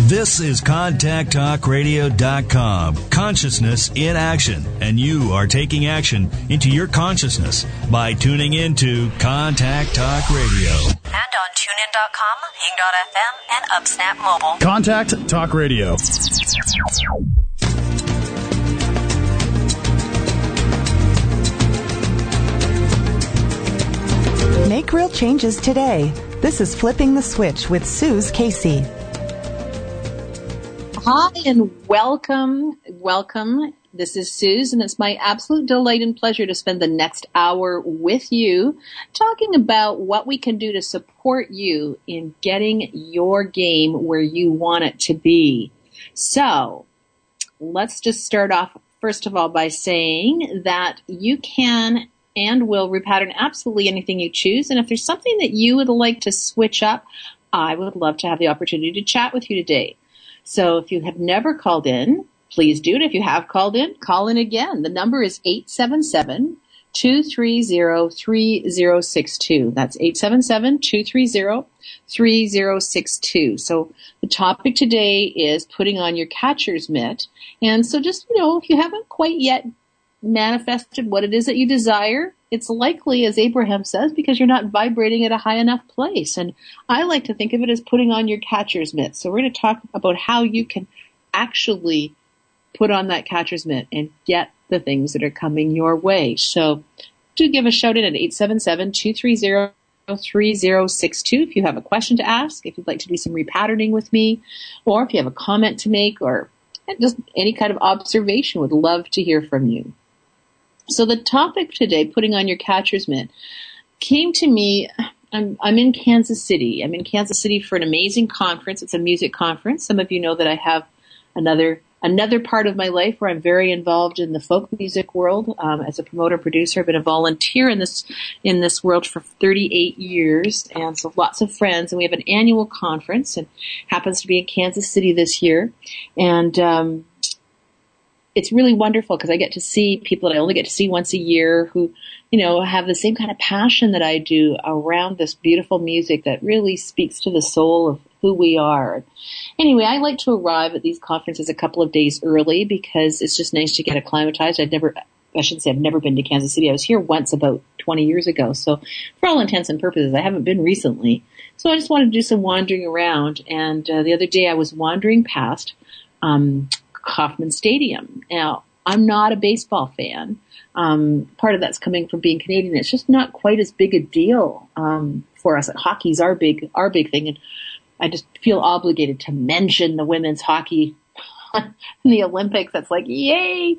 This is ContactTalkRadio.com. Consciousness in action. And you are taking action into your consciousness by tuning into Contact Talk Radio. And on TuneIn.com, Hing.fm, and UpSnap Mobile. Contact Talk Radio. Make real changes today. This is Flipping the Switch with Suze Casey. Hi and welcome. This is Suze, and it's my absolute delight and pleasure to spend the next hour with you talking about what we can do to support you in getting your game where you want it to be. So let's just start off, first of all, by saying that you can and will repattern absolutely anything you choose. And if there's something that you would like to switch up, I would love to have the opportunity to chat with you today. So if you have never called in, please do it. If you have called in, call in again. The number is 877-230-3062. That's 877-230-3062. So the topic today is putting on your catcher's mitt. And so just, if you haven't quite yet manifested what it is that you desire, it's likely, as Abraham says, because you're not vibrating at a high enough place. And I like to think of it as putting on your catcher's mitt. So we're going to talk about how you can actually put on that catcher's mitt and get the things that are coming your way. So do give a shout in at 877-230-3062 if you have a question to ask, if you'd like to do some repatterning with me, or if you have a comment to make, or just any kind of observation. Would love to hear from you. So the topic today, putting on your catcher's mitt, came to me. I'm in Kansas City. I'm in Kansas City for an amazing conference. It's a music conference. Some of you know that I have another part of my life where I'm very involved in the folk music world as a promoter producer. I've been a volunteer in this world for 38 years, and so lots of friends. And we have an annual conference, and happens to be in Kansas City this year. And it's really wonderful because I get to see people that I only get to see once a year who, have the same kind of passion that I do around this beautiful music that really speaks to the soul of who we are. Anyway, I like to arrive at these conferences a couple of days early because it's just nice to get acclimatized. I've never been to Kansas City. I was here once about 20 years ago. So for all intents and purposes, I haven't been recently. So I just wanted to do some wandering around. And the other day I was wandering past Kauffman Stadium. Now, I'm not a baseball fan. Part of that's coming from being Canadian. It's just not quite as big a deal for us. Hockey's our big thing, and I just feel obligated to mention the women's hockey in the Olympics. That's like, yay!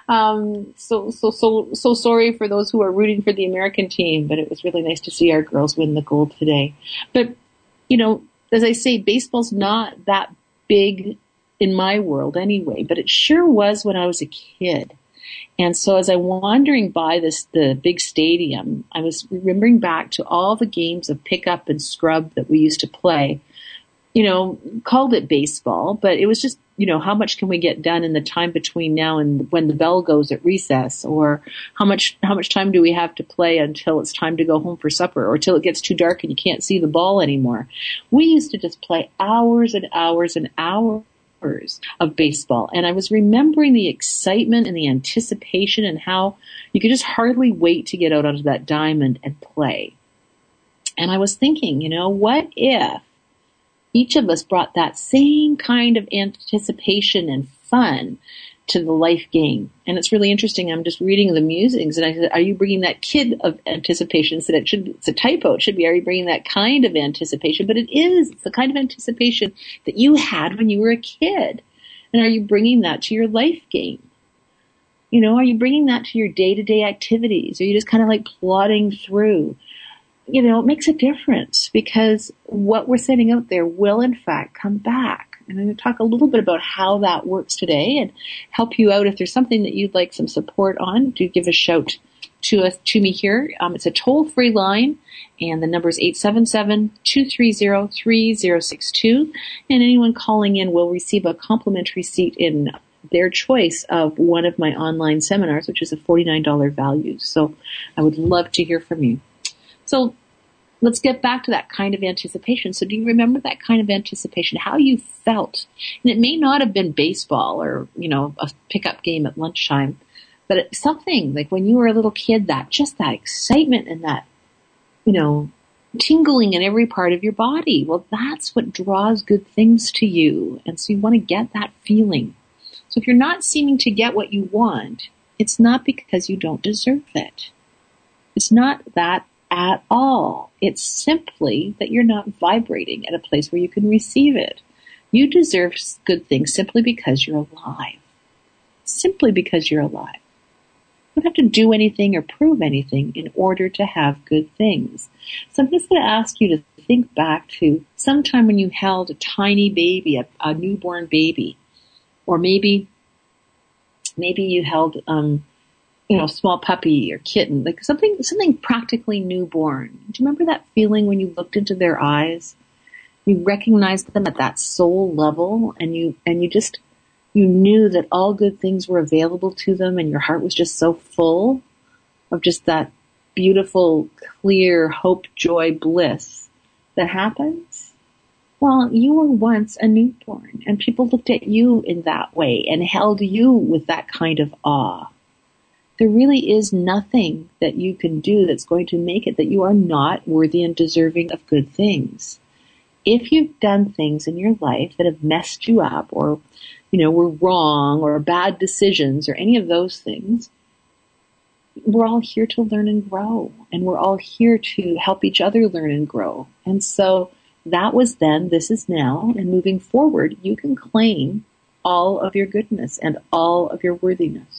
So sorry for those who are rooting for the American team, but it was really nice to see our girls win the gold today. But as I say, baseball's not that big in my world anyway, but it sure was when I was a kid. And so as I'm wandering by the big stadium, I was remembering back to all the games of pickup and scrub that we used to play. Called it baseball, but it was just, how much can we get done in the time between now and when the bell goes at recess, or how much time do we have to play until it's time to go home for supper, or till it gets too dark and you can't see the ball anymore. We used to just play hours and hours and hours of baseball. And I was remembering the excitement and the anticipation and how you could just hardly wait to get out onto that diamond and play. And I was thinking, what if each of us brought that same kind of anticipation and fun to the life game? And it's really interesting. I'm just reading the musings, and I said, are you bringing that kid of anticipation? So it's a typo. It should be, are you bringing that kind of anticipation? But it is. It's the kind of anticipation that you had when you were a kid. And are you bringing that to your life game? Are you bringing that to your day-to-day activities? Are you just kind of like plodding through? It makes a difference, because what we're sending out there will in fact come back. And I'm going to talk a little bit about how that works today and help you out. If there's something that you'd like some support on, do give a shout to me here. It's a toll-free line, and the number is 877-230-3062. And anyone calling in will receive a complimentary seat in their choice of one of my online seminars, which is a $49 value. So I would love to hear from you. So let's get back to that kind of anticipation. So do you remember that kind of anticipation, how you felt? And it may not have been baseball or, a pickup game at lunchtime, but it's something like when you were a little kid, that excitement and that, tingling in every part of your body. Well, that's what draws good things to you. And so you want to get that feeling. So if you're not seeming to get what you want, it's not because you don't deserve it. It's not that at all. It's simply that you're not vibrating at a place where you can receive it. You deserve good things simply because you're alive. Simply because you're alive. You don't have to do anything or prove anything in order to have good things. So I'm just going to ask you to think back to sometime when you held a tiny baby, a newborn baby, or maybe you held, a small puppy or kitten, like something practically newborn. Do you remember that feeling when you looked into their eyes? You recognized them at that soul level, and you knew that all good things were available to them, and your heart was just so full of just that beautiful, clear hope, joy, bliss that happens. Well, you were once a newborn, and people looked at you in that way and held you with that kind of awe. There really is nothing that you can do that's going to make it that you are not worthy and deserving of good things. If you've done things in your life that have messed you up or, were wrong or bad decisions or any of those things, we're all here to learn and grow. And we're all here to help each other learn and grow. And so that was then, this is now, and moving forward, you can claim all of your goodness and all of your worthiness.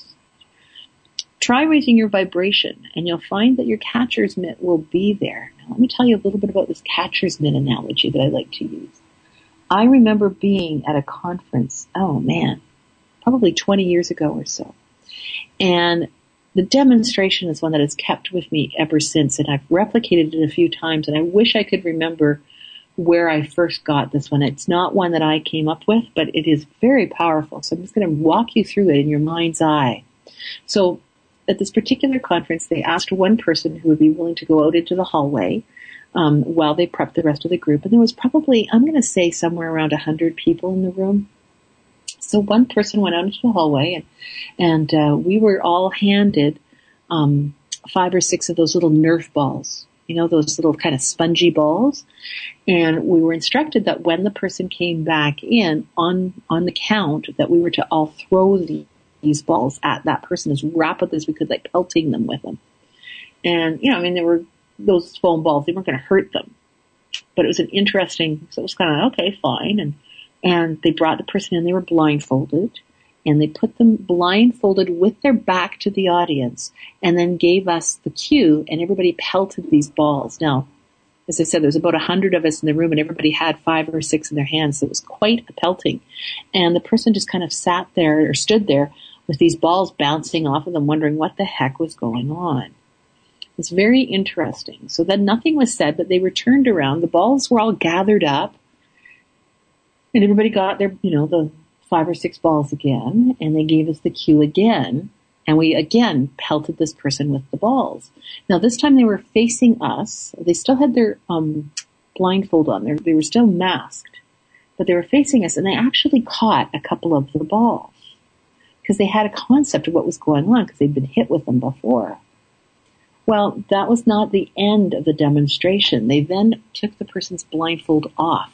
Try raising your vibration, and you'll find that your catcher's mitt will be there. Now, let me tell you a little bit about this catcher's mitt analogy that I like to use. I remember being at a conference, probably 20 years ago or so. And the demonstration is one that has kept with me ever since, and I've replicated it a few times, and I wish I could remember where I first got this one. It's not one that I came up with, but it is very powerful. So I'm just going to walk you through it in your mind's eye. So at this particular conference, they asked one person who would be willing to go out into the hallway while they prepped the rest of the group. And there was probably, I'm going to say, somewhere around 100 people in the room. So one person went out into the hallway, and we were all handed 5 or 6 of those little Nerf balls, those little kind of spongy balls. And we were instructed that when the person came back in on the count, that we were to all throw these balls at that person as rapidly as we could, like pelting them with them. And, there were those foam balls, they weren't going to hurt them. But it was so it was kind of, okay, fine. And they brought the person in, they were blindfolded, and they put them blindfolded with their back to the audience, and then gave us the cue, and everybody pelted these balls. Now, as I said, there was about 100 of us in the room, and everybody had 5 or 6 in their hands, so it was quite a pelting. And the person just kind of sat there or stood there with these balls bouncing off of them, wondering what the heck was going on. It's very interesting. So then nothing was said, but they were turned around. The balls were all gathered up, and everybody got their, the 5 or 6 balls again, and they gave us the cue again, and we again pelted this person with the balls. Now this time they were facing us. They still had their blindfold on. They were still masked, but they were facing us, and they actually caught a couple of the balls because they had a concept of what was going on because they'd been hit with them before. Well, that was not the end of the demonstration. They then took the person's blindfold off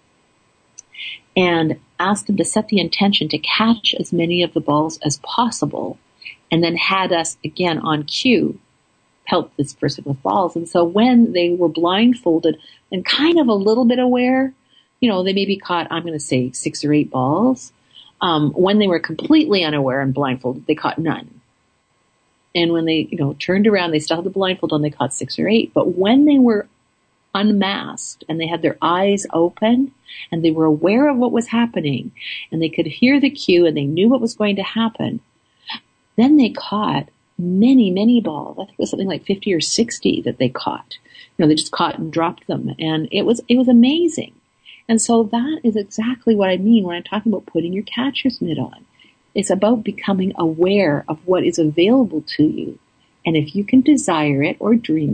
and asked them to set the intention to catch as many of the balls as possible, and then had us, again, on cue, pelt this person with balls. And so when they were blindfolded and kind of a little bit aware, they maybe caught, I'm going to say 6 or 8 balls. When they were completely unaware and blindfolded, they caught none. And when they, turned around, they still had the blindfold on, they caught 6 or 8. But when they were unmasked and they had their eyes open and they were aware of what was happening and they could hear the cue and they knew what was going to happen, then they caught many, many balls. I think it was something like 50 or 60 that they caught. They just caught and dropped them. And it was amazing. And so that is exactly what I mean when I'm talking about putting your catcher's mitt on. It's about becoming aware of what is available to you. And if you can desire it or dream it,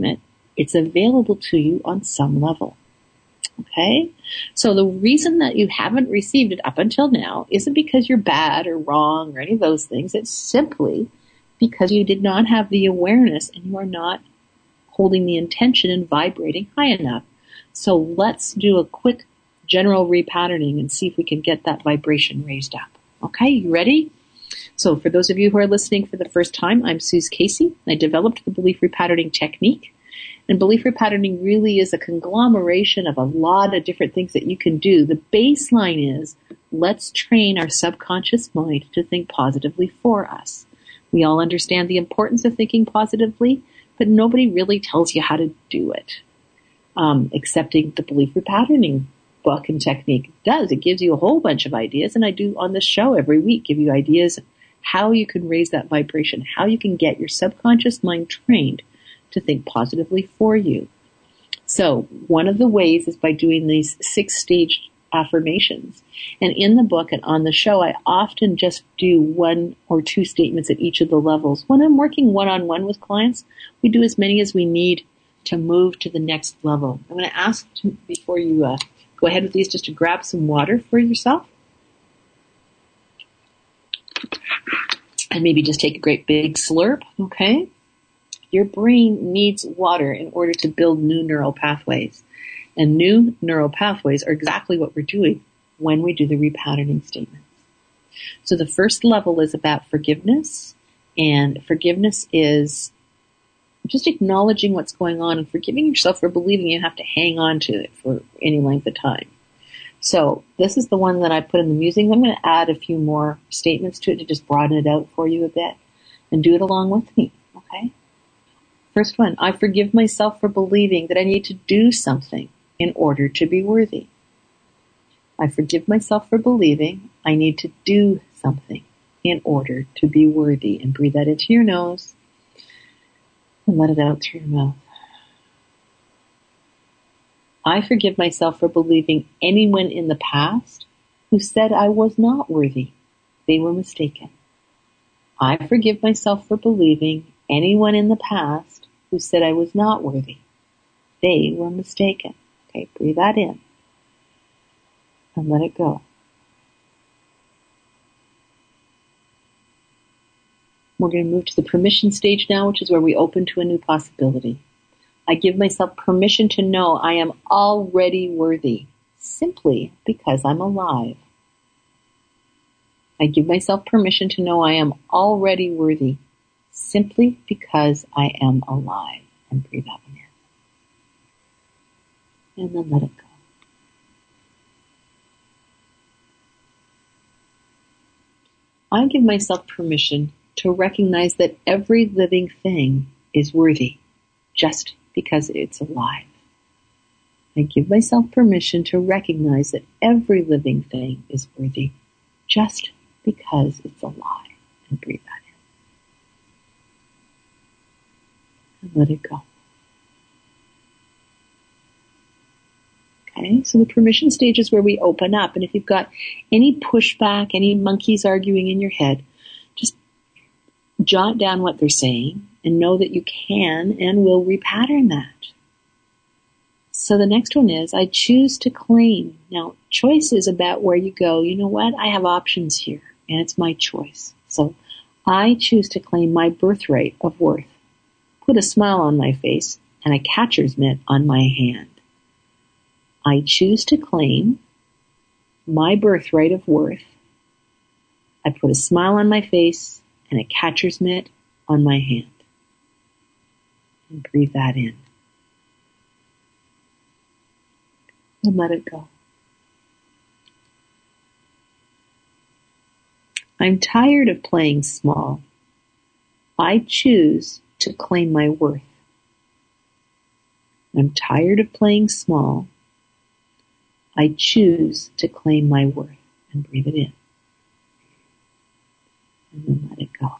It's available to you on some level. Okay? So the reason that you haven't received it up until now isn't because you're bad or wrong or any of those things. It's simply because you did not have the awareness and you are not holding the intention and vibrating high enough. So let's do a quick general repatterning and see if we can get that vibration raised up. Okay, you ready? So for those of you who are listening for the first time, I'm Suze Casey. I developed the belief repatterning technique. And belief repatterning really is a conglomeration of a lot of different things that you can do. The baseline is, let's train our subconscious mind to think positively for us. We all understand the importance of thinking positively, but nobody really tells you how to do it. Accepting the belief repatterning book and technique does. It gives you a whole bunch of ideas, and I do on this show every week give you ideas how you can raise that vibration, how you can get your subconscious mind trained to think positively for you. So one of the ways is by doing these 6-stage affirmations. And in the book and on the show, I often just do 1 or 2 statements at each of the levels. When I'm working one-on-one with clients, we do as many as we need to move to the next level. I'm going to ask before you go ahead with these just to grab some water for yourself. And maybe just take a great big slurp, okay? Your brain needs water in order to build new neural pathways. And new neural pathways are exactly what we're doing when we do the repatterning statements. So the first level is about forgiveness. And forgiveness is just acknowledging what's going on and forgiving yourself for believing you have to hang on to it for any length of time. So this is the one that I put in the music. I'm going to add a few more statements to it to just broaden it out for you a bit and do it along with me, okay? First one, I forgive myself for believing that I need to do something in order to be worthy. I forgive myself for believing I need to do something in order to be worthy. And breathe that into your nose and let it out through your mouth. I forgive myself for believing anyone in the past who said I was not worthy. They were mistaken. I forgive myself for believing anyone in the past who said I was not worthy. They were mistaken. Okay, breathe that in and let it go. We're going to move to the permission stage now, which is where we open to a new possibility. I give myself permission to know I am already worthy, simply because I'm alive. I give myself permission to know I am already worthy, simply because I am alive. And breathe that one in. And then let it go. I give myself permission to recognize that every living thing is worthy, just because it's alive. I give myself permission to recognize that every living thing is worthy, just because it's alive. And breathe that in. And let it go. Okay, so the permission stage is where we open up. And if you've got any pushback, any monkeys arguing in your head, just jot down what they're saying and know that you can and will repattern that. So the next one is, I choose to claim. Now, choice is about where you go. You know what? I have options here, and it's my choice. So I choose to claim my birthright of worth. Put a smile on my face and a catcher's mitt on my hand. I choose to claim my birthright of worth. I put a smile on my face and a catcher's mitt on my hand. And breathe that in. And let it go. I'm tired of playing small. I choose to claim my worth. I'm tired of playing small. I choose to claim my worth. And breathe it in. And then let it go.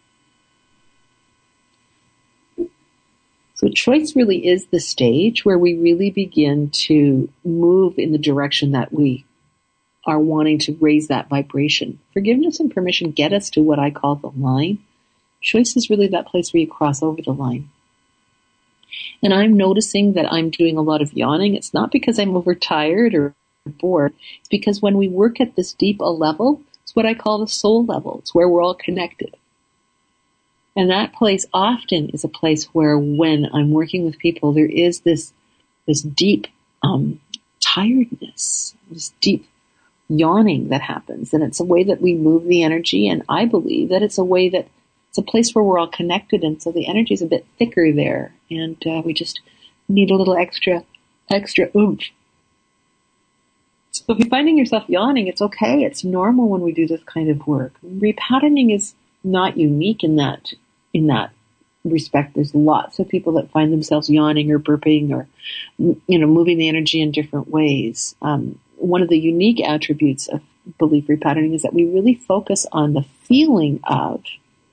So choice really is the stage where we really begin to move in the direction that we are wanting to raise that vibration. Forgiveness and permission get us to what I call the line. Choice is really that place where you cross over the line. And I'm noticing that I'm doing a lot of yawning. It's not because I'm overtired or bored. It's because when we work at this deep a level, it's what I call the soul level. It's where we're all connected. And that place often is a place where when I'm working with people, there is this deep tiredness, this deep yawning that happens. And it's a way that we move the energy. And I believe that it's a way that it's a place where we're all connected. And so the energy is a bit thicker there. And we just need a little extra oomph. So if you're finding yourself yawning, it's okay. It's normal when we do this kind of work. Repatterning is not unique in that respect. There's lots of people that find themselves yawning or burping or, moving the energy in different ways. One of the unique attributes of belief repatterning is that we really focus on the feeling of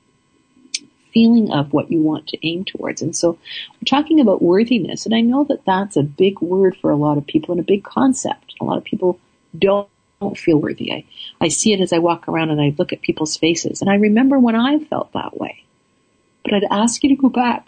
what you want to aim towards. And so we're talking about worthiness. And I know that that's a big word for a lot of people and a big concept. A lot of people don't feel worthy. I see it as I walk around and I look at people's faces. And I remember when I felt that way. But I'd ask you to go back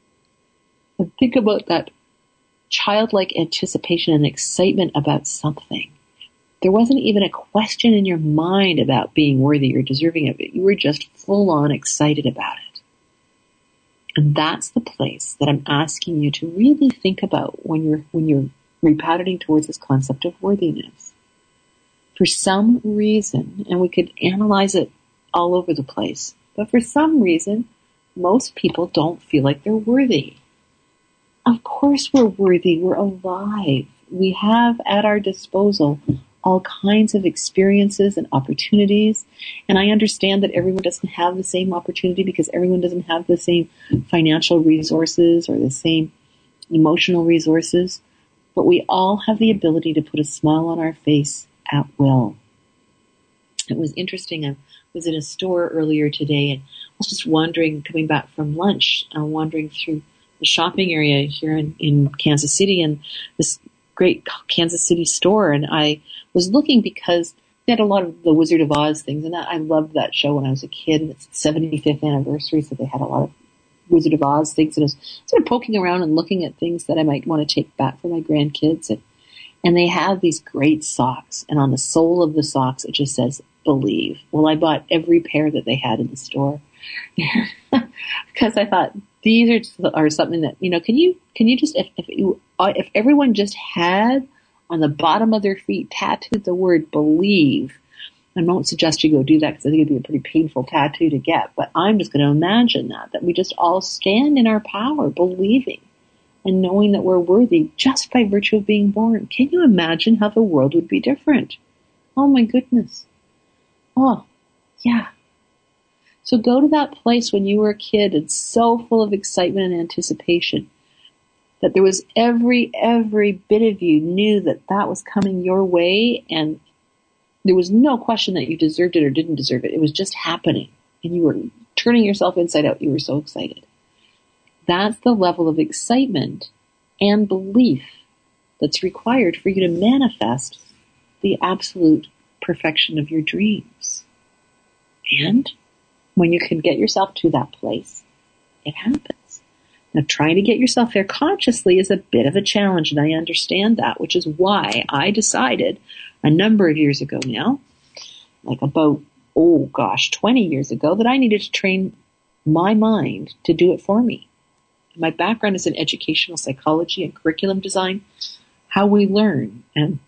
and think about that childlike anticipation and excitement about something. There wasn't even a question in your mind about being worthy or deserving of it. You were just full on excited about it. And that's the place that I'm asking you to really think about when you're repatterning towards this concept of worthiness. For some reason, and we could analyze it all over the place, but for some reason, most people don't feel like they're worthy. Of course we're worthy. We're alive. We have at our disposal all kinds of experiences and opportunities. And I understand that everyone doesn't have the same opportunity because everyone doesn't have the same financial resources or the same emotional resources. But we all have the ability to put a smile on our face at will. It was interesting. I was in a store earlier today and I was just wandering, coming back from lunch, wandering through the shopping area here in Kansas City and this great Kansas City store. And I was looking because they had a lot of the Wizard of Oz things. And I loved that show when I was a kid. And it's the 75th anniversary. So they had a lot of Wizard of Oz things. And I was sort of poking around and looking at things that I might want to take back for my grandkids. And they had these great socks. And on the sole of the socks, it just says, believe. Well, I bought every pair that they had in the store because I thought these are something that, can you just, if everyone just had on the bottom of their feet tattooed the word believe, I won't suggest you go do that because I think it'd be a pretty painful tattoo to get, but I'm just going to imagine that we just all stand in our power, believing and knowing that we're worthy just by virtue of being born. Can you imagine how the world would be different? Oh my goodness. Oh, yeah. So go to that place when you were a kid and so full of excitement and anticipation that there was every bit of you knew that was coming your way and there was no question that you deserved it or didn't deserve it. It was just happening and you were turning yourself inside out. You were so excited. That's the level of excitement and belief that's required for you to manifest the absolute perfection of your dreams. And when you can get yourself to that place, it happens. Now, trying to get yourself there consciously is a bit of a challenge, and I understand that, which is why I decided a number of years ago now, like about, 20 years ago, that I needed to train my mind to do it for me. My background is in educational psychology and curriculum design, how we learn. And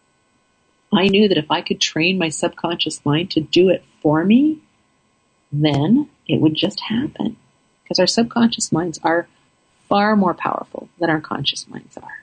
I knew that if I could train my subconscious mind to do it for me, then it would just happen. Because our subconscious minds are far more powerful than our conscious minds are.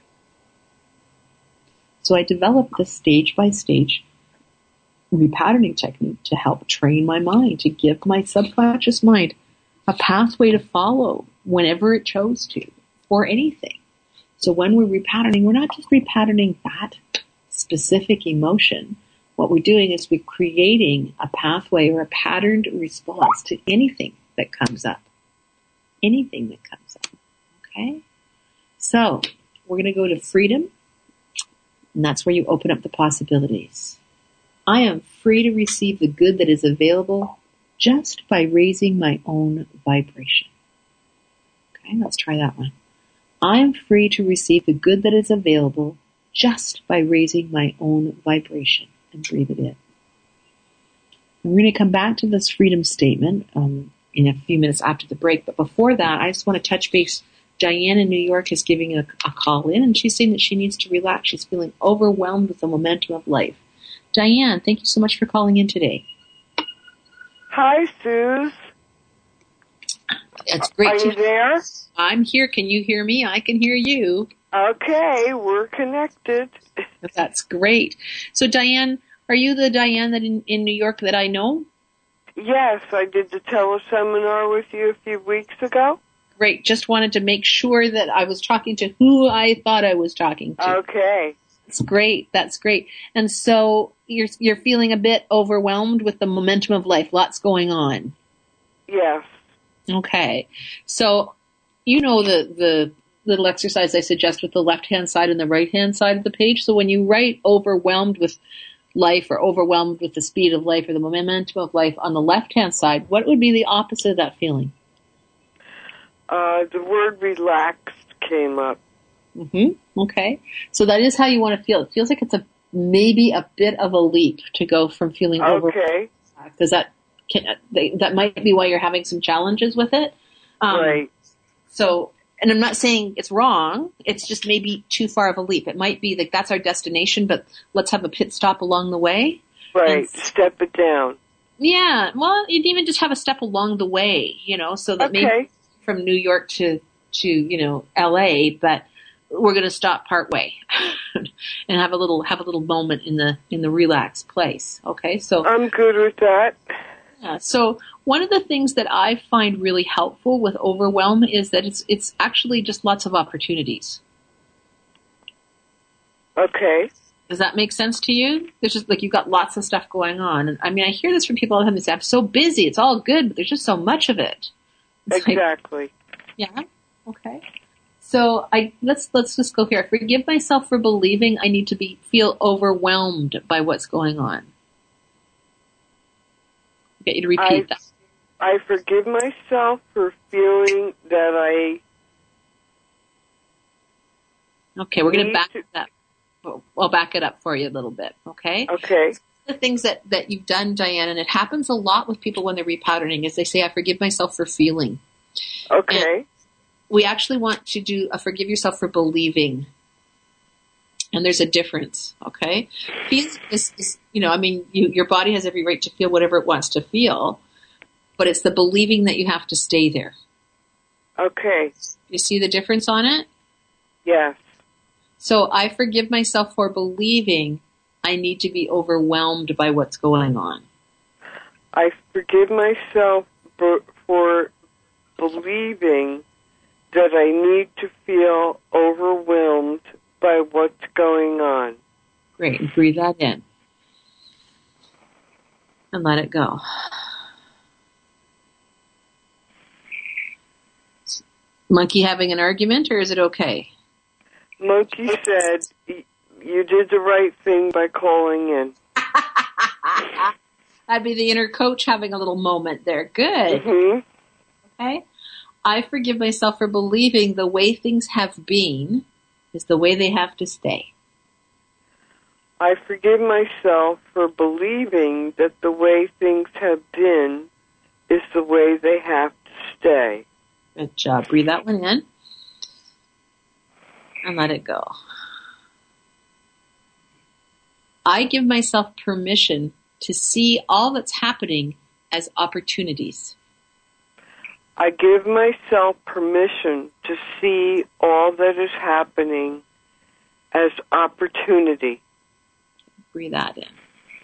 So I developed this stage-by-stage repatterning technique to help train my mind, to give my subconscious mind a pathway to follow whenever it chose to, for anything. So when we're repatterning, we're not just repatterning that specific emotion. What we're doing is we're creating a pathway or a patterned response to anything that comes up. Anything that comes up. Okay? So, we're going to go to freedom, and that's where you open up the possibilities. I am free to receive the good that is available just by raising my own vibration. Okay, let's try that one. I am free to receive the good that is available just by raising my own vibration. And breathe it in. And we're going to come back to this freedom statement in a few minutes after the break. But before that, I just want to touch base. Diane in New York is giving a call in, and she's saying that she needs to relax. She's feeling overwhelmed with the momentum of life. Diane, thank you so much for calling in today. Hi, Suze. It's great. Are you there? I'm here. Can you hear me? I can hear you. Okay, we're connected. That's great. So, Diane, are you the Diane that in New York that I know? Yes, I did the teleseminar with you a few weeks ago. Great. Just wanted to make sure that I was talking to who I thought I was talking to. Okay. That's great. That's great. And so you're feeling a bit overwhelmed with the momentum of life. Lots going on. Yes. Okay. So you know the little exercise I suggest with the left-hand side and the right-hand side of the page. So when you write overwhelmed with life or overwhelmed with the speed of life or the momentum of life on the left-hand side, what would be the opposite of that feeling? The word relaxed came up. Mm-hmm. Okay. So that is how you want to feel. It feels like it's maybe a bit of a leap to go from feeling overwhelmed. Okay. Because that might be why you're having some challenges with it. Right. So, and I'm not saying it's wrong. It's just maybe too far of a leap. It might be like that's our destination, but let's have a pit stop along the way. Right. Step it down. Yeah. Well, you'd even just have a step along the way, so that maybe from New York to LA, but we're going to stop part way and have a little moment in the relaxed place. Okay. So I'm good with that. Yeah. So one of the things that I find really helpful with overwhelm is that it's actually just lots of opportunities. Okay. Does that make sense to you? There's just like you've got lots of stuff going on. And I mean, I hear this from people all the time. They say, I'm so busy. It's all good, but there's just so much of it. It's exactly. Yeah. Okay. So let's just go here. I forgive myself for believing I need to feel overwhelmed by what's going on. I'll get you to repeat that. I forgive myself for feeling that Okay, we're going to back it up. I'll back it up for you a little bit, okay? Okay. The things that you've done, Diane, and it happens a lot with people when they're repowdering, is they say, I forgive myself for feeling. Okay. And we actually want to do a forgive yourself for believing. And there's a difference, okay? Feeling is your body has every right to feel whatever it wants to feel, but it's the believing that you have to stay there. Okay. You see the difference on it? Yes. So I forgive myself for believing I need to be overwhelmed by what's going on. I forgive myself for believing that I need to feel overwhelmed by what's going on. Great. And breathe that in. And let it go. Monkey having an argument, or is it okay? Monkey said, you did the right thing by calling in. That'd be the inner coach having a little moment there. Good. Mm-hmm. Okay. I forgive myself for believing the way things have been is the way they have to stay. I forgive myself for believing that the way things have been is the way they have to stay. Good job. Breathe that one in. And let it go. I give myself permission to see all that's happening as opportunities. I give myself permission to see all that is happening as opportunity. Breathe that in.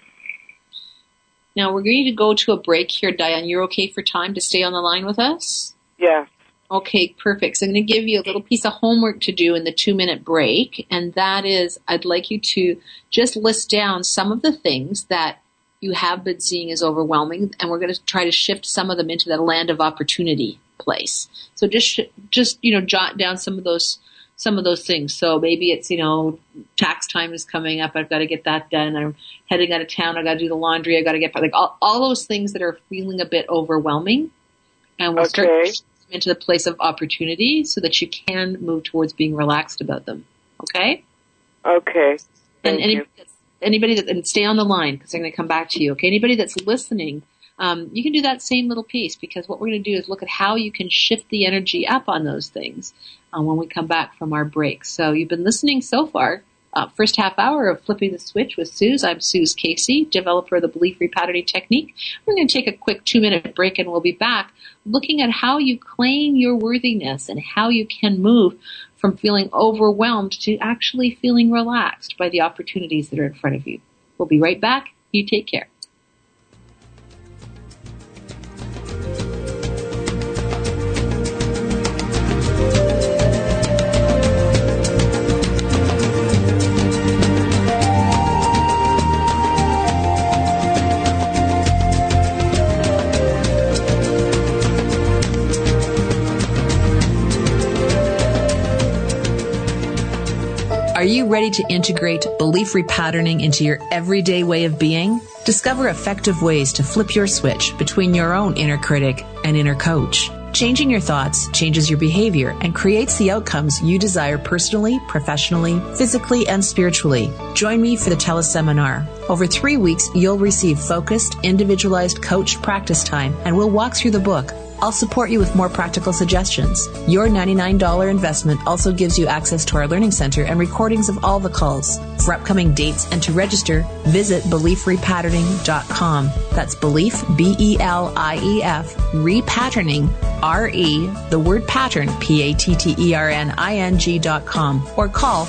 Now we're going to go to a break here, Diane. You're okay for time to stay on the line with us? Yes. Okay, perfect. So I'm going to give you a little piece of homework to do in the 2-minute break, and that is I'd like you to just list down some of the things that you have been seeing as overwhelming, and we're going to try to shift some of them into that land of opportunity place. So just jot down some of those things. So maybe it's, tax time is coming up. I've got to get that done. I'm heading out of town. I've got to do the laundry. I've got to get all those things that are feeling a bit overwhelming. And we'll start into the place of opportunity so that you can move towards being relaxed about them. Okay? Okay. And and stay on the line because they're going to come back to you. Okay? Anybody that's listening, you can do that same little piece because what we're going to do is look at how you can shift the energy up on those things when we come back from our break. So you've been listening so far. First half hour of Flipping the Switch with Suze. I'm Suze Casey, developer of the Belief Repatterning Technique. We're going to take a quick 2-minute break and we'll be back looking at how you claim your worthiness and how you can move from feeling overwhelmed to actually feeling relaxed by the opportunities that are in front of you. We'll be right back. You take care. Are you ready to integrate belief repatterning into your everyday way of being? Discover effective ways to flip your switch between your own inner critic and inner coach. Changing your thoughts changes your behavior and creates the outcomes you desire personally, professionally, physically, and spiritually. Join me for the teleseminar. Over 3 weeks, you'll receive focused, individualized coach practice time, and we'll walk through the book. I'll support you with more practical suggestions. Your $99 investment also gives you access to our learning center and recordings of all the calls. For upcoming dates and to register, visit beliefrepatterning.com. That's belief, B-E-L-I-E-F, repatterning, R-E, the word pattern, P-A-T-T-E-R-N-I-N-G.com, or call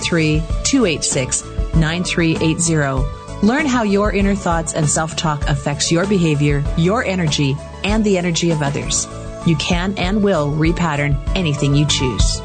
403-286-9380. Learn how your inner thoughts and self-talk affects your behavior, your energy, and the energy of others. You can and will repattern anything you choose.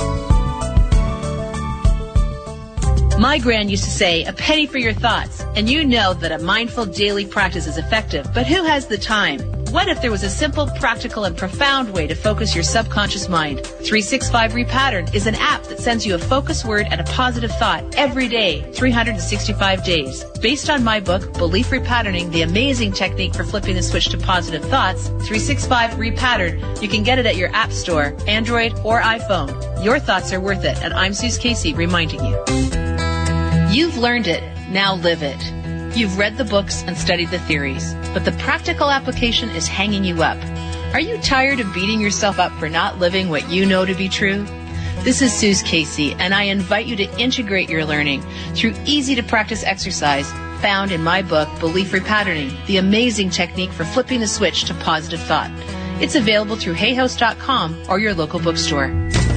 My gran used to say, a penny for your thoughts. And you know that a mindful daily practice is effective, but who has the time? What if there was a simple, practical, and profound way to focus your subconscious mind? 365 Repattern is an app that sends you a focus word and a positive thought every day, 365 days. Based on my book, Belief Repatterning, the amazing technique for flipping the switch to positive thoughts, 365 Repattern, you can get it at your app store, Android or iPhone. Your thoughts are worth it, and I'm Suze Casey reminding you. You've learned it, now live it. You've read the books and studied the theories, but the practical application is hanging you up. Are you tired of beating yourself up for not living what you know to be true? This is Suze Casey, and I invite you to integrate your learning through easy-to-practice exercise found in my book, Belief Repatterning, the amazing technique for flipping the switch to positive thought. It's available through hayhouse.com or your local bookstore.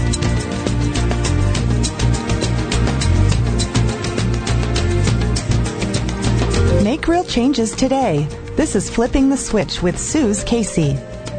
Make real changes today. This is Flipping the Switch with Suze Casey.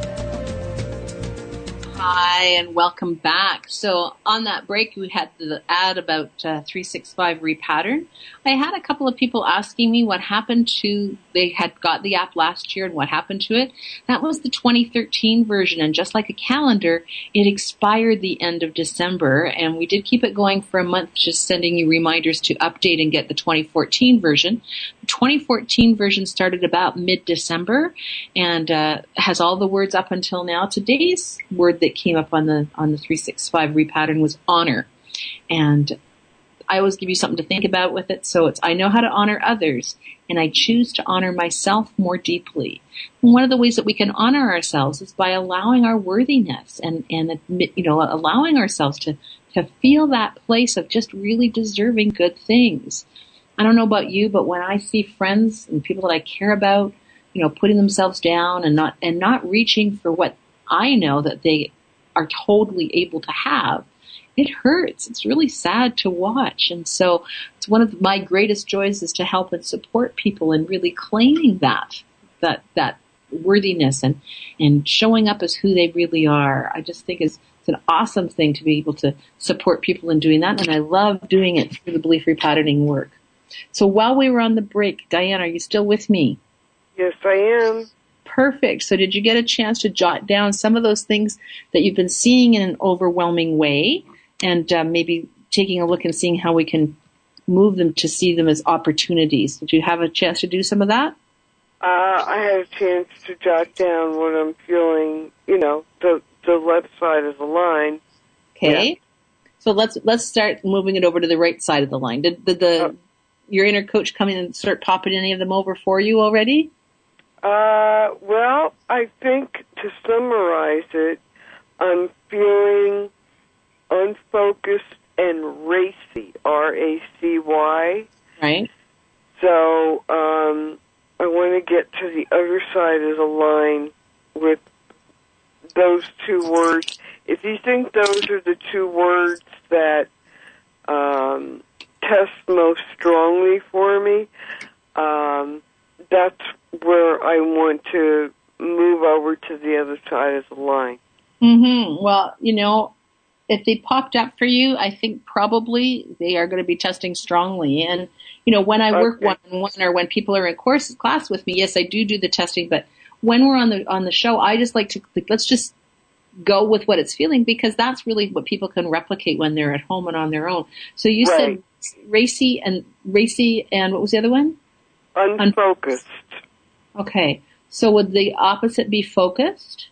Hi, and welcome back. So on that break, we had the ad about 365 Repattern. I had a couple of people asking me what happened to, they had got the app last year and what happened to it. That was the 2013 version, and just like a calendar, it expired the end of December, and we did keep it going for a month, just sending you reminders to update and get the 2014 version. The 2014 version started about mid-December and has all the words up until now. Today's word that came up on the 365 Repattern was honor, and I always give you something to think about with it. So it's, I know how to honor others, and I choose to honor myself more deeply. And one of the ways that we can honor ourselves is by allowing our worthiness and admit, allowing ourselves to feel that place of just really deserving good things. I don't know about you, but when I see friends and people that I care about, putting themselves down and not reaching for what I know that they are totally able to have, it hurts. It's really sad to watch. And so it's one of my greatest joys is to help and support people in really claiming that worthiness and showing up as who they really are. I just think it's an awesome thing to be able to support people in doing that. And I love doing it through the Belief Repatterning work. So while we were on the break, Diane, are you still with me? Yes, I am. Perfect. So did you get a chance to jot down some of those things that you've been seeing in an overwhelming way and maybe taking a look and seeing how we can move them to see them as opportunities? Did you have a chance to do some of that? I had a chance to jot down what I'm feeling, the left side of the line. Okay. Yeah. So let's start moving it over to the right side of the line. Did your inner coach come in and start popping any of them over for you already? Well, I think to summarize it, I'm feeling unfocused and racy, R-A-C-Y. Right. So I want to get to the other side of the line with those two words. If you think those are the two words that test most strongly for me, that's where I want to move over to the other side of the line. Mm-hmm. Well, if they popped up for you, I think probably they are going to be testing strongly. And, when I work one-on-one or when people are in class with me, yes, I do the testing. But when we're on the show, I just like to, let's just go with what it's feeling, because that's really what people can replicate when they're at home and on their own. So you said racy and what was the other one? Unfocused. Okay. So would the opposite be focused?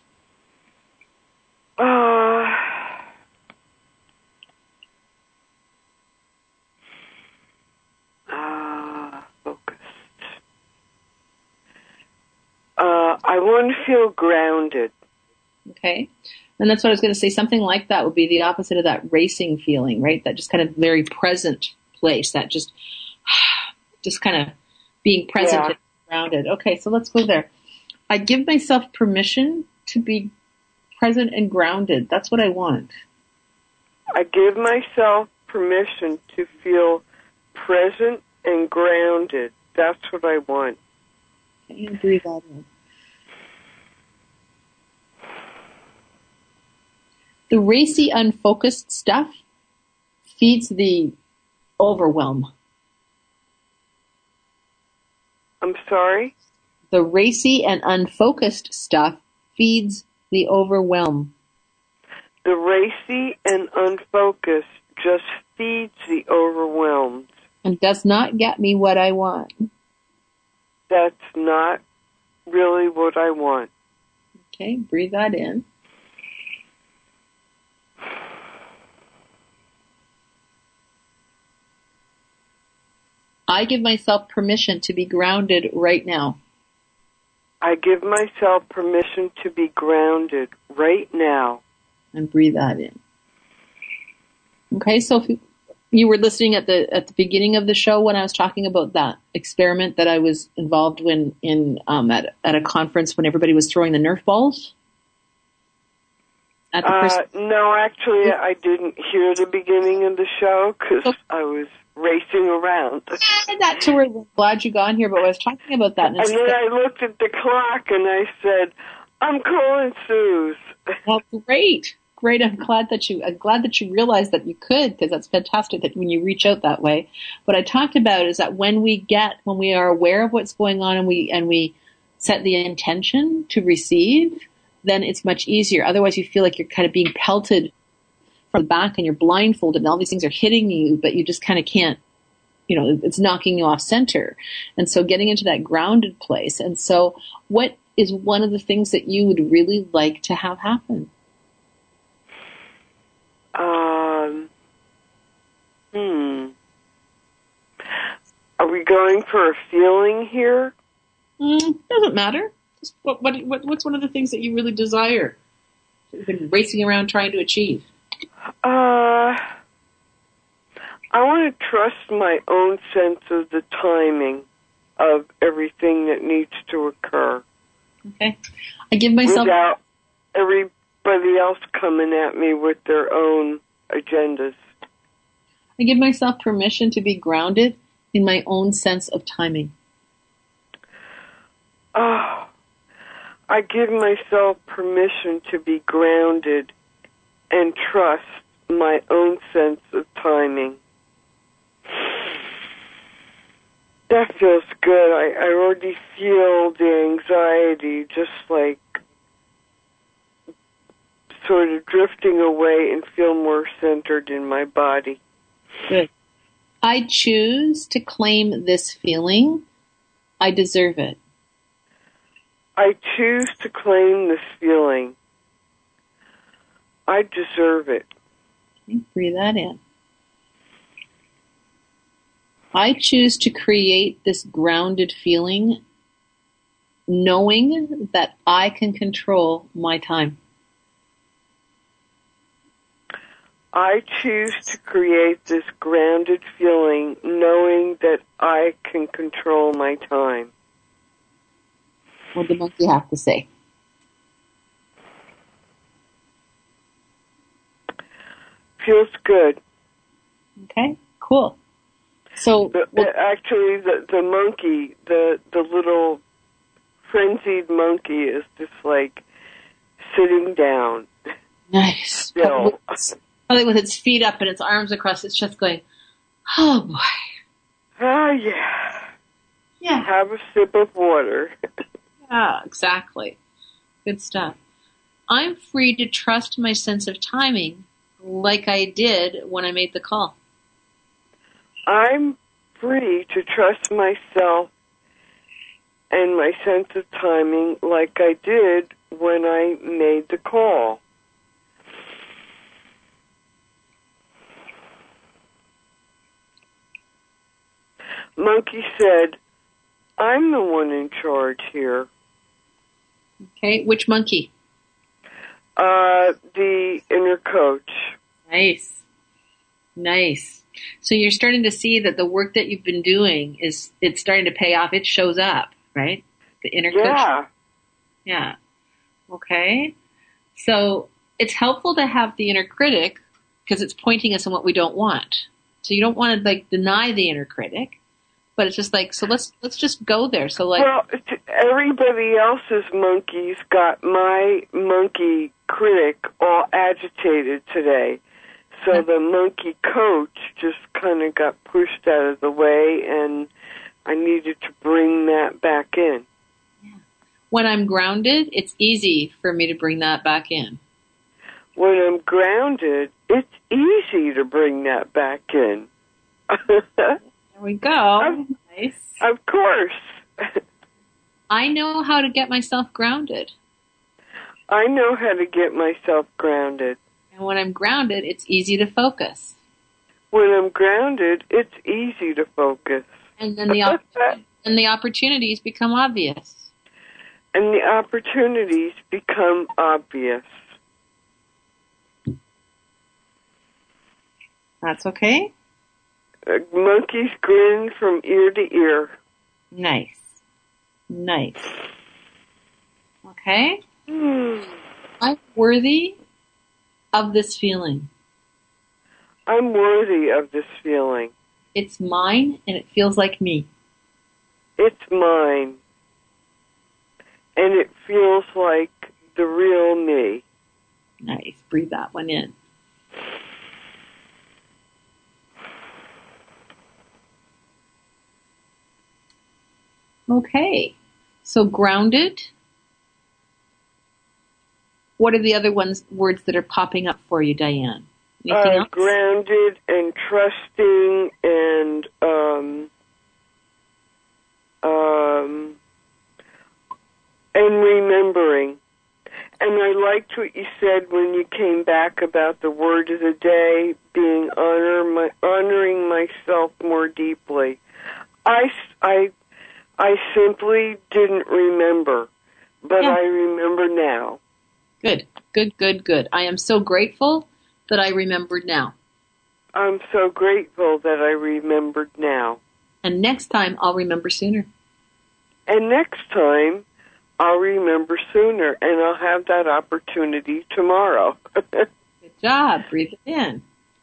Focused. I want to feel grounded. Okay. And that's what I was going to say. Something like that would be the opposite of that racing feeling, right? That just kind of very present place, that just kind of being present and grounded. Okay, so let's go there. I give myself permission to be present and grounded. That's what I want. I give myself permission to feel present and grounded. That's what I want. Can you breathe that in? The racy, unfocused stuff feeds the overwhelm. I'm sorry? The racy and unfocused stuff feeds the overwhelm. The racy and unfocused just feeds the overwhelmed. And does not get me what I want. That's not really what I want. Okay, breathe that in. I give myself permission to be grounded right now. I give myself permission to be grounded right now. And breathe that in. Okay, so if you were listening at the beginning of the show when I was talking about that experiment that I was involved in at a conference when everybody was throwing the Nerf balls? No, actually, I didn't hear the beginning of the show because I was racing around. That too. We're glad you got on here, but I was talking about that. And then I looked at the clock and I said, I'm calling Suze. Well, great. I'm glad that you realized that you could, because that's fantastic that when you reach out that way. What I talked about is that when we are aware of what's going on and we set the intention to receive, then it's much easier. Otherwise you feel like you're kind of being pelted from the back and you're blindfolded and all these things are hitting you, but you just kind of can't, it's knocking you off center. And so getting into that grounded place. And so what is one of the things that you would really like to have happen? Are we going for a feeling here? Doesn't matter. Just what's one of the things that you really desire? That you've been racing around trying to achieve? I want to trust my own sense of the timing of everything that needs to occur. Okay. I give myself... Without everybody else coming at me with their own agendas. I give myself permission to be grounded in my own sense of timing. I give myself permission to be grounded and trust my own sense of timing. That feels good. I already feel the anxiety just like sort of drifting away and feel more centered in my body. Good. I choose to claim this feeling. I deserve it. I choose to claim this feeling. I deserve it. Okay, breathe that in. I choose to create this grounded feeling, knowing that I can control my time. I choose to create this grounded feeling, knowing that I can control my time. What did the monkey have to say? Feels good. Okay, cool. So, Actually, the monkey, the little frenzied monkey is just like sitting down. Nice. Still. Probably with its feet up and its arms across its chest going, oh boy. Oh, yeah. Yeah. Have a sip of water. Yeah, exactly. Good stuff. I'm free to trust my sense of timing like I did when I made the call. I'm free to trust myself and my sense of timing like I did when I made the call. Monkey said, I'm the one in charge here. Okay, which monkey? The inner coach. Nice. Nice. So you're starting to see that the work that you've been doing it's starting to pay off. It shows up, right? The inner coach. Yeah. Okay. So it's helpful to have the inner critic because it's pointing us in what we don't want. So you don't want to deny the inner critic, but it's just so let's just go there. So well, everybody else's monkeys got my monkey critic all agitated today. So the monkey coach just kind of got pushed out of the way, and I needed to bring that back in. Yeah. When I'm grounded, it's easy for me to bring that back in. When I'm grounded, it's easy to bring that back in. There we go. Nice. Of course. I know how to get myself grounded. I know how to get myself grounded. And when I'm grounded, it's easy to focus. When I'm grounded, it's easy to focus. And then the opportunities become obvious. And the opportunities become obvious. That's okay? Monkeys grin from ear to ear. Nice. Nice. Okay? I'm worthy of this feeling. I'm worthy of this feeling. It's mine, and it feels like me. It's mine. And it feels like the real me. Nice. Breathe that one in. Okay. So grounded. What are the other words that are popping up for you, Diane? Anything else? Grounded and trusting and remembering. And I liked what you said when you came back about the word of the day being honoring myself more deeply. I simply didn't remember, but I remember now. Good. I am so grateful that I remembered now. I'm so grateful that I remembered now. And next time, I'll remember sooner. And next time, I'll remember sooner, and I'll have that opportunity tomorrow. Good job. Breathe it in.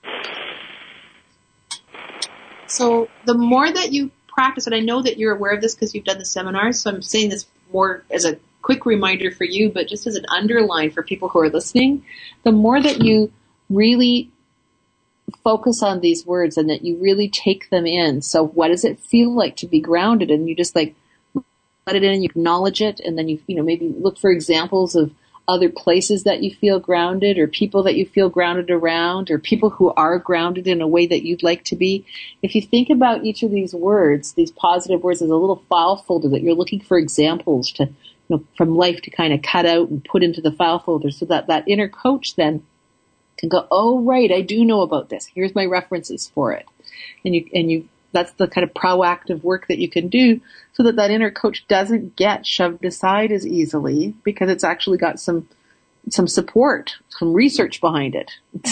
So the more that you practice, and I know that you're aware of this because you've done the seminars, so I'm saying this more as a quick reminder for you, but just as an underline for people who are listening, the more that you really focus on these words and that you really take them in. So what does it feel like to be grounded? And you just let it in and you acknowledge it, and then you maybe look for examples of other places that you feel grounded or people that you feel grounded around or people who are grounded in a way that you'd like to be. If you think about each of these words, these positive words, as a little file folder that you're looking for examples from life to kind of cut out and put into the file folder so that inner coach then can go, oh, right, I do know about this. Here's my references for it. And you, that's the kind of proactive work that you can do so that that inner coach doesn't get shoved aside as easily because it's actually got some support, some research behind it.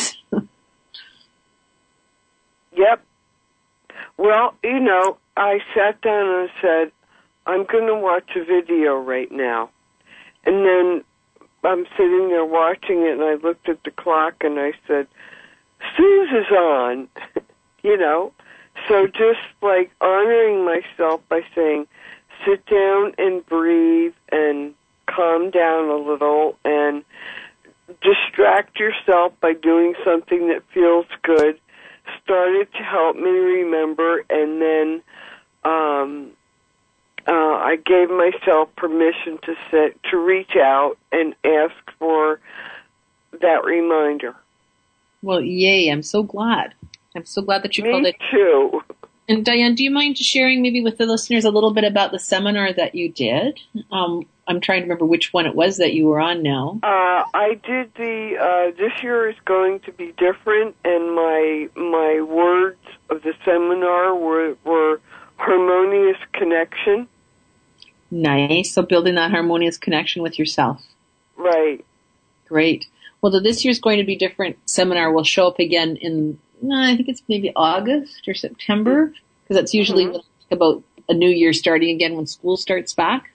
Yep. Well, I sat down and said, I'm going to watch a video right now. And then I'm sitting there watching it, and I looked at the clock, and I said, Suze is on, So just like honoring myself by saying, sit down and breathe and calm down a little and distract yourself by doing something that feels good started to help me remember, and then I gave myself permission to reach out and ask for that reminder. Well, yay, I'm so glad. I'm so glad that you called it. Me too. And Diane, do you mind sharing maybe with the listeners a little bit about the seminar that you did? I'm trying to remember which one it was that you were on now. I did this year is going to be different, and my words of the seminar were harmonious connection. Nice. So building that harmonious connection with yourself. Right. Great. Well, this year's going to be different seminar will show up again in, I think it's maybe August or September, because that's usually about a new year starting again when school starts back.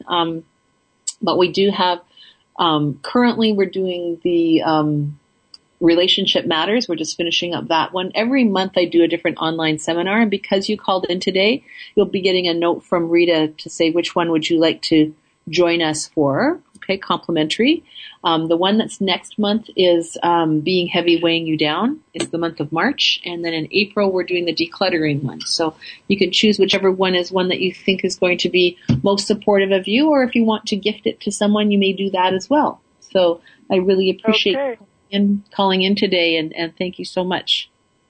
But we do have, currently we're doing the Relationship Matters. We're just finishing up that one. Every month I do a different online seminar, and because you called in today, you'll be getting a note from Rita to say which one would you like to join us for. Okay, complimentary. The one that's next month is Being Heavy, Weighing You Down. It's the month of March. And then in April, we're doing the decluttering one. So you can choose whichever one is one that you think is going to be most supportive of you, or if you want to gift it to someone, you may do that as well. So I really appreciate calling in today, and thank you so much.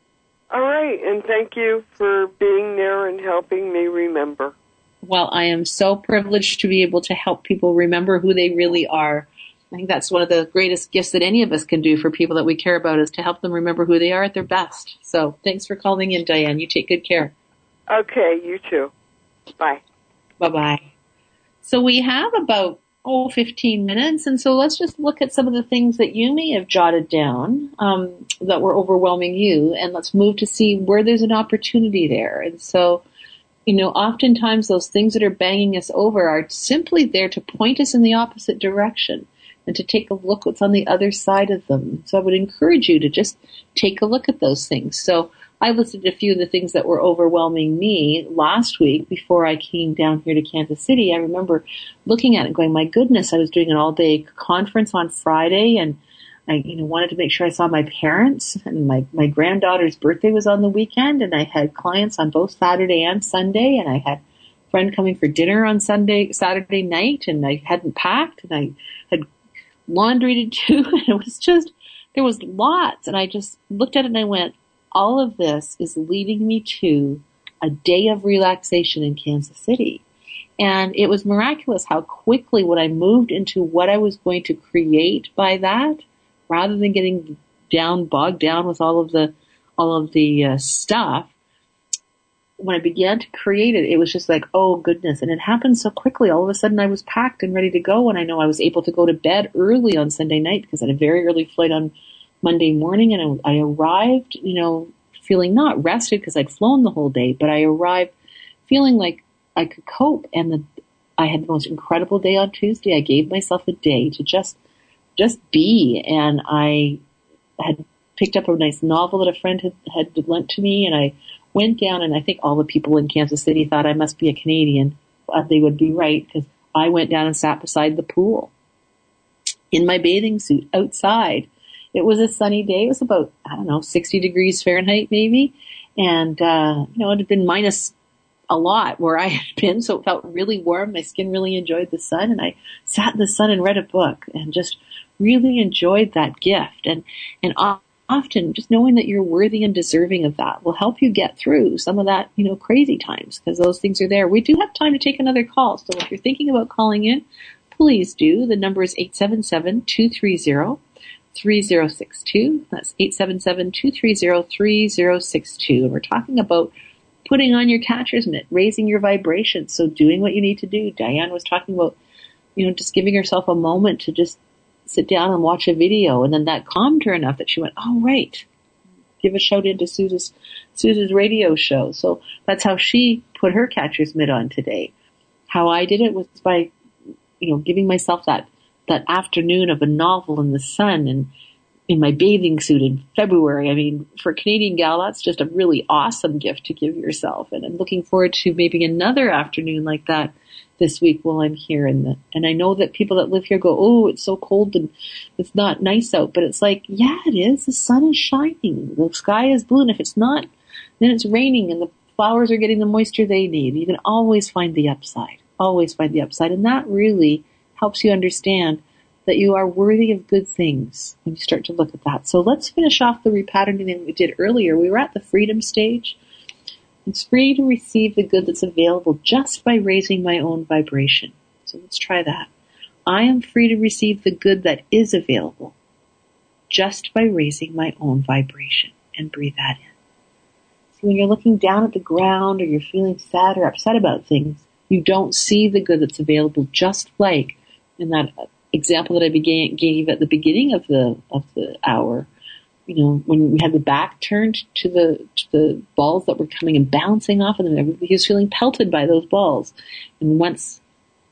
All right, and thank you for being there and helping me remember. Well, I am so privileged to be able to help people remember who they really are. I think that's one of the greatest gifts that any of us can do for people that we care about, is to help them remember who they are at their best. So thanks for calling in, Diane. You take good care. Okay, you too. Bye. Bye-bye. So we have about 15 minutes, and so let's just look at some of the things that you may have jotted down that were overwhelming you, and let's move to see where there's an opportunity there. And so, oftentimes those things that are banging us over are simply there to point us in the opposite direction and to take a look what's on the other side of them. So I would encourage you to just take a look at those things. So I listed a few of the things that were overwhelming me last week before I came down here to Kansas City. I remember looking at it going, my goodness, I was doing an all-day conference on Friday, and I wanted to make sure I saw my parents, and my granddaughter's birthday was on the weekend, and I had clients on both Saturday and Sunday, and I had a friend coming for dinner on Saturday night, and I hadn't packed, and I had laundry to do, and it was just, there was lots, and I just looked at it and I went, all of this is leading me to a day of relaxation in Kansas City. And it was miraculous how quickly when I moved into what I was going to create by that, rather than getting bogged down with all of the stuff, when I began to create it, it was just like, oh goodness. And it happened so quickly. All of a sudden I was packed and ready to go. And I know I was able to go to bed early on Sunday night because I had a very early flight on Monday morning, and I arrived, feeling not rested because I'd flown the whole day, but I arrived feeling like I could cope. And I had the most incredible day on Tuesday. I gave myself a day to just be, and I had picked up a nice novel that a friend had lent to me, and I went down, and I think all the people in Kansas City thought I must be a Canadian. They would be right, because I went down and sat beside the pool in my bathing suit outside. It was a sunny day. It was about, 60 degrees Fahrenheit maybe. And, it had been minus a lot where I had been, so it felt really warm. My skin really enjoyed the sun, and I sat in the sun and read a book and just really enjoyed that gift. And often just knowing that you're worthy and deserving of that will help you get through some of that, crazy times, because those things are there. We do have time to take another call. So if you're thinking about calling in, please do. The number is 877-230 877-230-3062. That's 877-230-3062. And we're talking about putting on your catcher's mitt, raising your vibration. So doing what you need to do. Diane was talking about, just giving herself a moment to just sit down and watch a video. And then that calmed her enough that she went, oh, right. Give a shout into Suze's radio show. So that's how she put her catcher's mitt on today. How I did it was by, giving myself that afternoon of a novel in the sun and in my bathing suit in February. I mean, for a Canadian gal, that's just a really awesome gift to give yourself. And I'm looking forward to maybe another afternoon like that this week while I'm here. And I know that people that live here go, oh, it's so cold and it's not nice out. But it's like, yeah, it is. The sun is shining. The sky is blue. And if it's not, then it's raining and the flowers are getting the moisture they need. You can always find the upside. Always find the upside. And that really helps you understand that you are worthy of good things when you start to look at that. So let's finish off the repatterning that we did earlier. We were at the freedom stage. It's free to receive the good that's available just by raising my own vibration. So let's try that. I am free to receive the good that is available just by raising my own vibration. And breathe that in. So when you're looking down at the ground or you're feeling sad or upset about things, you don't see the good that's available, just like in that example that I gave at the beginning of the hour. When we had the back turned to the balls that were coming and bouncing off of them, he was feeling pelted by those balls. And once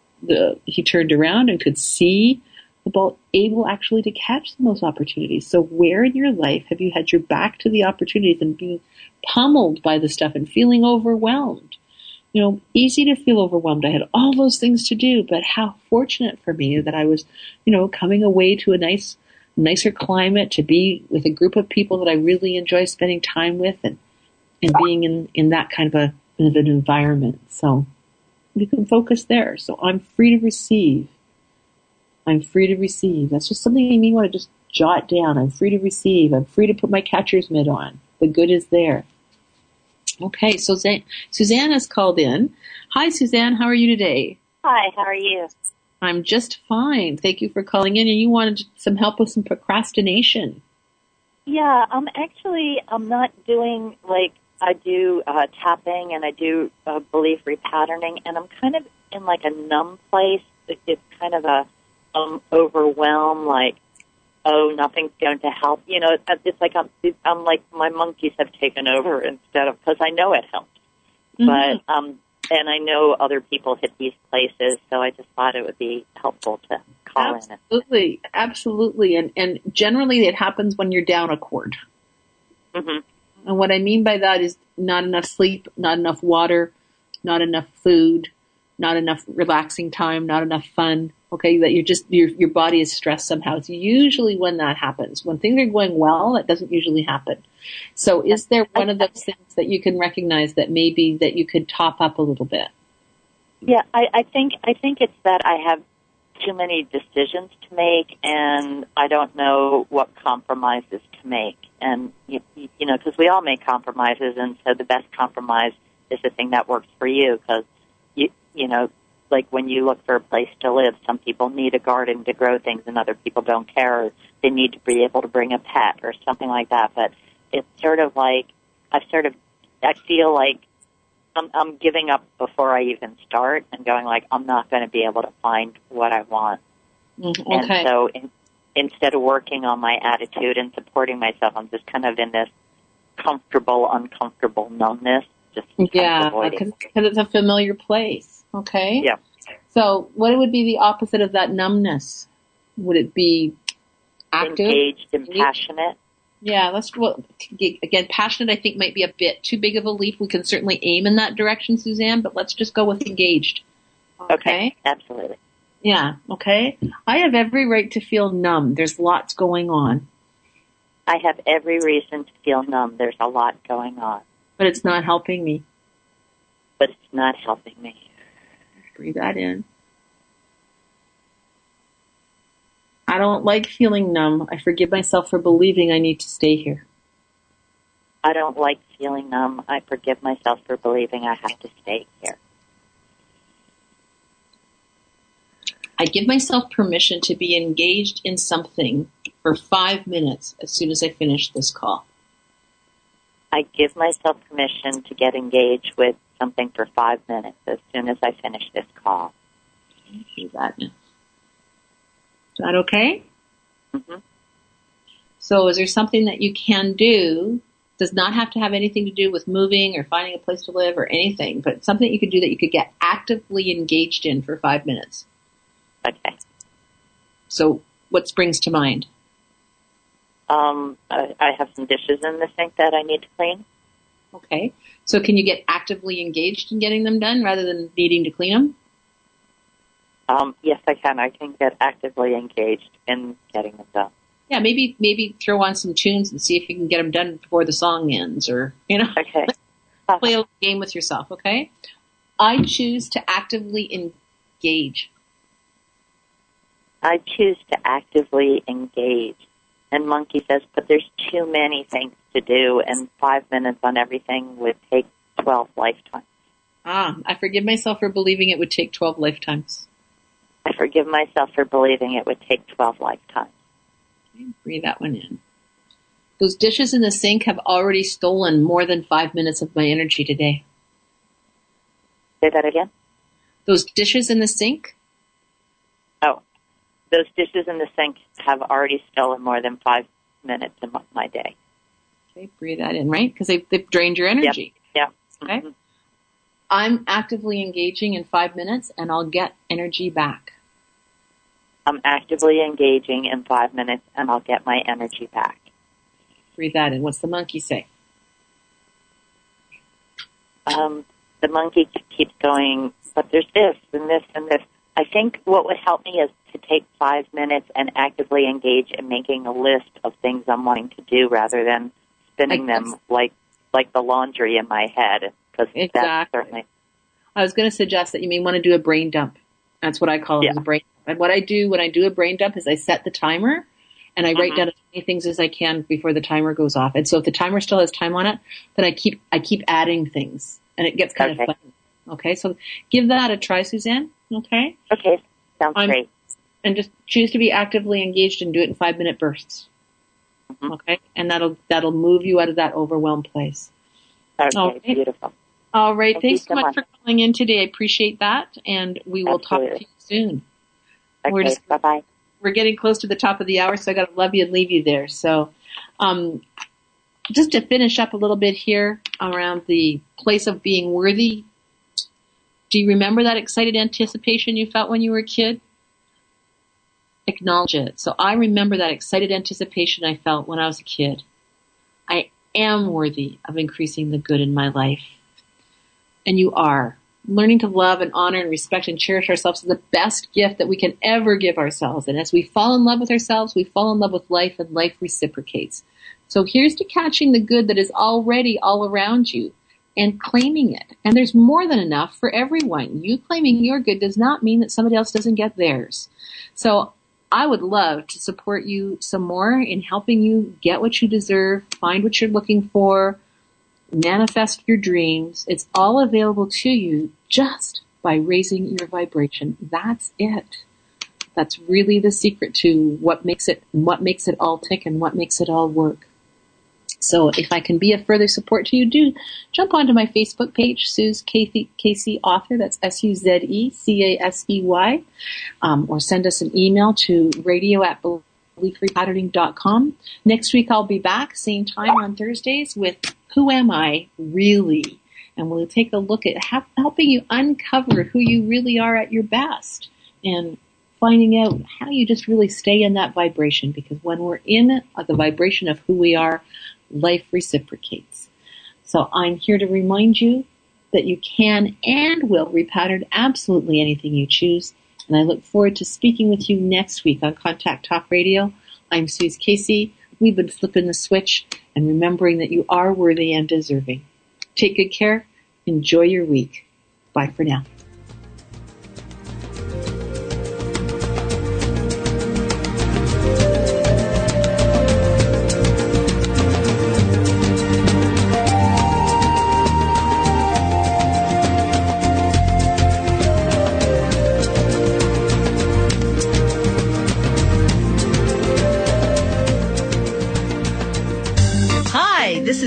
he turned around and could see the ball, able actually to catch those opportunities. So where in your life have you had your back to the opportunities and being pummeled by the stuff and feeling overwhelmed? Easy to feel overwhelmed. I had all those things to do, but how fortunate for me that I was, coming away to a nicer climate, to be with a group of people that I really enjoy spending time with and being in that kind of an environment. So you can focus there. So I'm free to receive. I'm free to receive. That's just something you may want to just jot down. I'm free to receive. I'm free to put my catcher's mitt on. The good is there. Okay, so Suzanne has called in. Hi, Suzanne. How are you today? Hi, how are you? I'm just fine. Thank you for calling in. And you wanted some help with some procrastination. Yeah, I'm not doing like I do tapping and I do belief repatterning, and I'm kind of in like a numb place. It's kind of a overwhelmed, like, oh, nothing's going to help. It's like I'm like my monkeys have taken over instead of, because I know it helps. Mm-hmm. But and I know other people hit these places, so I just thought it would be helpful to call in. Absolutely. And generally it happens when you're down a cord. Mm-hmm. And what I mean by that is not enough sleep, not enough water, not enough food, not enough relaxing time, not enough fun. Okay, that your body is stressed somehow. It's usually when that happens. When things are going well, that doesn't usually happen. So is there one of those things that you can recognize that maybe that you could top up a little bit? Yeah, I think it's that I have too many decisions to make, and I don't know what compromises to make. And, because we all make compromises, and so the best compromise is the thing that works for you, because, like when you look for a place to live, some people need a garden to grow things and other people don't care. Or they need to be able to bring a pet or something like that. But it's sort of like, I feel like I'm giving up before I even start and going like, I'm not going to be able to find what I want. Okay. And so instead of working on my attitude and supporting myself, I'm just kind of in this uncomfortable numbness. Yeah, because it's a familiar place. Okay. Yeah. So what would be the opposite of that numbness? Would it be active? Engaged and passionate? Yeah, again, passionate I think might be a bit too big of a leap. We can certainly aim in that direction, Suzanne, but let's just go with engaged. Okay, absolutely. Yeah, okay. I have every right to feel numb. There's lots going on. I have every reason to feel numb. There's a lot going on. But it's not helping me. Breathe that in. I don't like feeling numb. I forgive myself for believing I need to stay here. I don't like feeling numb. I forgive myself for believing I have to stay here. I give myself permission to be engaged in something for 5 minutes as soon as I finish this call. I give myself permission to get engaged with something for 5 minutes as soon as I finish this call. Do that now. Is that okay? Mm-hmm. So is there something that you can do? Does not have to have anything to do with moving or finding a place to live or anything, but something you could do that you could get actively engaged in for 5 minutes. Okay. So what springs to mind? I have some dishes in the sink that I need to clean. Okay. So can you get actively engaged in getting them done rather than needing to clean them? Yes, I can. I can get actively engaged in getting them done. Yeah, maybe throw on some tunes and see if you can get them done before the song ends, or, Okay. Play a game with yourself, okay? I choose to actively engage. I choose to actively engage. And Monkey says, but there's too many things to do, and 5 minutes on everything would take 12 lifetimes. I forgive myself for believing it would take 12 lifetimes. I forgive myself for believing it would take 12 lifetimes. Okay, breathe that one in. Those dishes in the sink have already stolen more than 5 minutes of my energy today. Say that again? Those dishes in the sink? Oh, those dishes in the sink have already stolen more than 5 minutes of my day. Okay, breathe that in, right? Because they've drained your energy. Yep. Okay. Mm-hmm. I'm actively engaging in 5 minutes, and I'll get energy back. I'm actively engaging in 5 minutes, and I'll get my energy back. Breathe that in. What's the monkey say? The monkey keeps going, but there's this and this and this. I think what would help me is to take 5 minutes and actively engage in making a list of things I'm wanting to do rather than spinning them like the laundry in my head. Exactly. That's certainly. I was going to suggest that you may want to do a brain dump. That's what I call it, a brain dump. And what I do when I do a brain dump is I set the timer and I write down as many things as I can before the timer goes off. And so if the timer still has time on it, then I keep adding things, and it gets kind of fun. Okay, so give that a try, Suzanne. Okay. Okay, sounds great. And just choose to be actively engaged and do it in 5 minute bursts. Mm-hmm. Okay, and that'll move you out of that overwhelmed place. Okay, beautiful. All right, thanks so much for calling in today. I appreciate that, and we will talk to you soon. Okay, bye-bye. We're getting close to the top of the hour, so I got to love you and leave you there. So, just to finish up a little bit here around the place of being worthy. Do you remember that excited anticipation you felt when you were a kid? Acknowledge it. So I remember that excited anticipation I felt when I was a kid. I am worthy of increasing the good in my life. And you are. Learning to love and honor and respect and cherish ourselves is the best gift that we can ever give ourselves. And as we fall in love with ourselves, we fall in love with life, and life reciprocates. So here's to catching the good that is already all around you and claiming it. And there's more than enough for everyone. You claiming your good does not mean that somebody else doesn't get theirs. So I would love to support you some more in helping you get what you deserve, find what you're looking for, manifest your dreams. It's all available to you just by raising your vibration. That's it. That's really the secret to what makes it all tick and what makes it all work. So if I can be of further support to you, do jump onto my Facebook page, Suze Casey Author. That's SUZECASEY. Or send us an email to radio@beliefrepatterning.com. Next week I'll be back, same time on Thursdays, with Who Am I Really? And we'll take a look at helping you uncover who you really are at your best and finding out how you just really stay in that vibration, because when we're in the vibration of who we are, life reciprocates. So I'm here to remind you that you can and will repattern absolutely anything you choose. And I look forward to speaking with you next week on Contact Talk Radio. I'm Suze Casey. We've been flipping the switch and remembering that you are worthy and deserving. Take good care. Enjoy your week. Bye for now.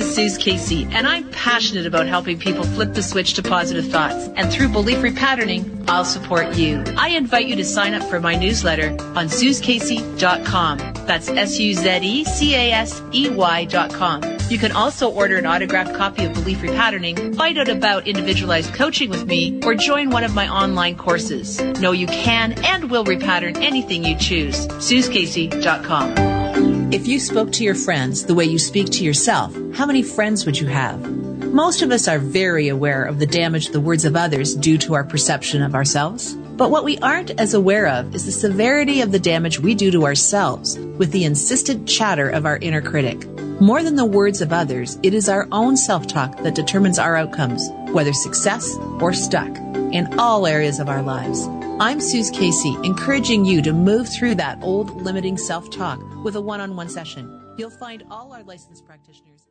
Suze Casey, and I'm passionate about helping people flip the switch to positive thoughts. And through belief repatterning, I'll support you. I invite you to sign up for my newsletter on SuzeCasey.com. That's SuzeCasey.com. You can also order an autographed copy of Belief Repatterning, find out about individualized coaching with me, or join one of my online courses. Know you can and will repattern anything you choose. SuzeCasey.com. If you spoke to your friends the way you speak to yourself, how many friends would you have? Most of us are very aware of the damage the words of others do to our perception of ourselves. But what we aren't as aware of is the severity of the damage we do to ourselves with the insistent chatter of our inner critic. More than the words of others, it is our own self-talk that determines our outcomes, whether success or stuck, in all areas of our lives. I'm Suze Casey, encouraging you to move through that old limiting self-talk with a one-on-one session. You'll find all our licensed practitioners